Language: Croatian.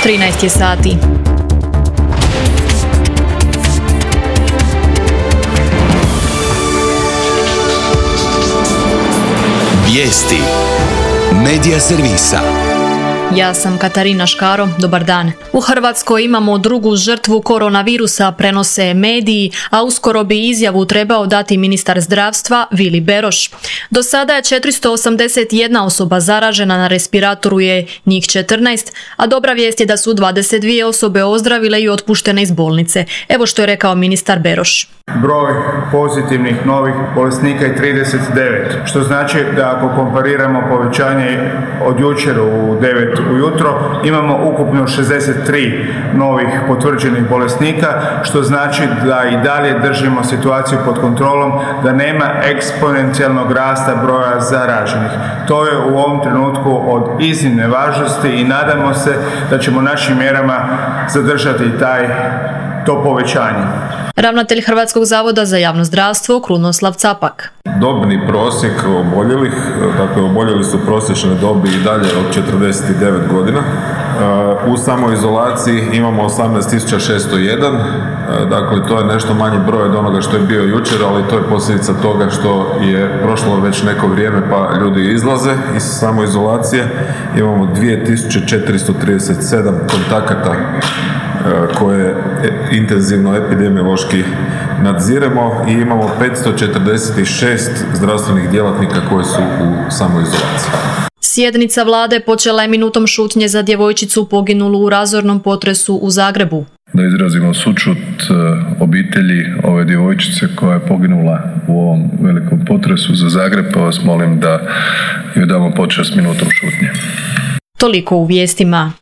13 je sati. Vijesti Medija servisa. Ja sam Katarina Škaro, dobar dan. U Hrvatskoj imamo drugu žrtvu koronavirusa, prenose mediji, a uskoro bi izjavu trebao dati ministar zdravstva Vili Beroš. Do sada je 481 osoba zaražena, na respiratoru je njih 14, a dobra vijest je da su 22 osobe ozdravile i otpuštene iz bolnice. Evo što je rekao ministar Beroš. Broj pozitivnih novih bolesnika je 39, što znači da ako kompariramo povećanje od jučer u 9 ujutro, imamo ukupno 63 novih potvrđenih bolesnika, što znači da i dalje držimo situaciju pod kontrolom, da nema eksponencijalnog rasta broja zaraženih. To je u ovom trenutku od iznimne važnosti i nadamo se da ćemo našim mjerama zadržati to povećanje. Ravnatelj Hrvatskog zavoda za javno zdravstvo Krunoslav Capak. Dobni prosjek oboljelih, dakle oboljeli su prosječne dobi i dalje od 49 godina. U samoizolaciji imamo 18.601, dakle to je nešto manji broj od onoga što je bio jučer, ali to je posljedica toga što je prošlo već neko vrijeme pa ljudi izlaze iz samoizolacije. Imamo 2437 kontakata koje intenzivno epidemiološki nadziremo i imamo 546 zdravstvenih djelatnika koji su u samoizolaciji. Sjednica vlade počela je minutom šutnje za djevojčicu poginulu u razornom potresu u Zagrebu. Da izrazimo sućut obitelji ove djevojčice koja je poginula u ovom velikom potresu za Zagreb, pa vas molim da joj damo počast minutom šutnje. Toliko u vijestima.